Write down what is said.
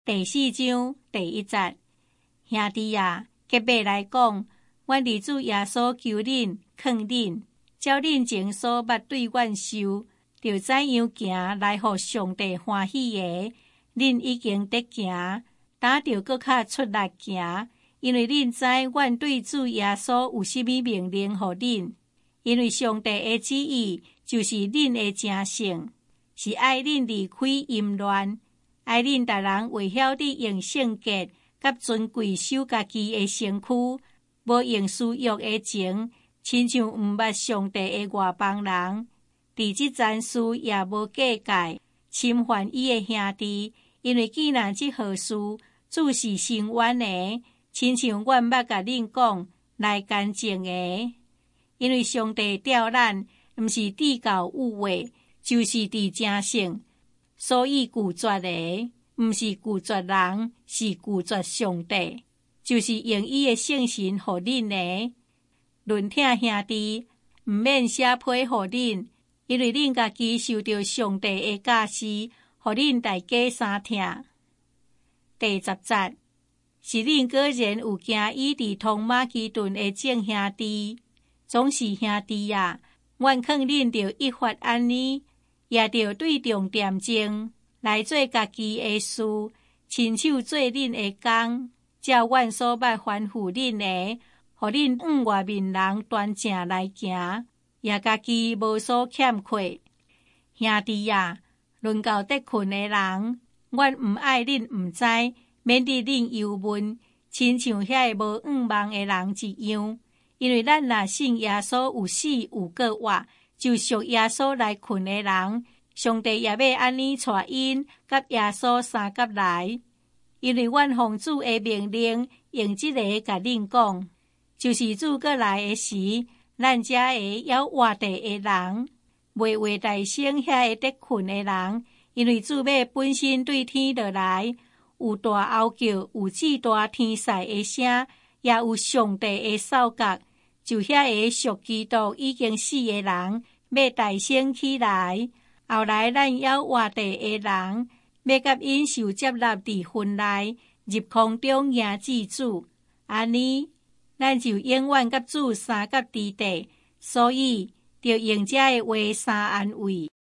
第4章第1節，兄弟啊，結尾來講，阮佇主耶穌求恁，勸恁，照恁前所捌對阮受，就怎樣行來互上帝歡喜的，恁已經得行，打着閣較出力行，因為恁知阮對主耶穌有甚物命令互恁，因為上帝的旨意就是恁的成聖，是愛恁離開淫亂，愛恁逐人會曉得用聖潔甲尊貴守家己的身軀，無用私欲的情，親像毋捌上帝的外邦人。佇即件事也無計界，侵犯伊的兄弟，因為既然即號事，主是伸冤的，親像阮捌甲恁講來乾淨的。因為上帝召咱，毋是佇教污穢，就是佇正聖，所以拒絕的，毋是拒絕人，是拒絕上帝，就是用伊的聖神互恁的。論聽兄弟，毋免寫批互恁，因為恁家己受到上帝的教示，互恁大家相聽。第10節，是恁個人有驚伊佇通馬其頓的眾兄弟，總是兄弟啊，阮勸恁着一發安尼，也着對重點睛來做家己的事，親手做恁的工，照阮所捌吩咐恁的，互恁往外面人端正來行，也家己無所欠缺。兄弟啊，論到得困的人，阮毋愛恁毋知，免得恁憂悶，親像遐個無仰望的人一樣。因為咱若信耶穌有死有閣活，就屬耶穌來困的人，上帝也要安尼帶因甲耶穌相合來。因為阮奉主的命令，用這個甲恁講，就是主閣來的時，咱這個要活地的人，袂話大聲遐個得困的人，因為主要本身對天落來，有大吼叫，有至大天使的聲，也有上帝的哨角，就遐個屬基督已經死的人，要大聲起來。後來咱要活地的人，要甲因受接納佇雲內，入空中迎接主，安尼咱就永遠甲主相合佇地，所以就用這個話相安慰。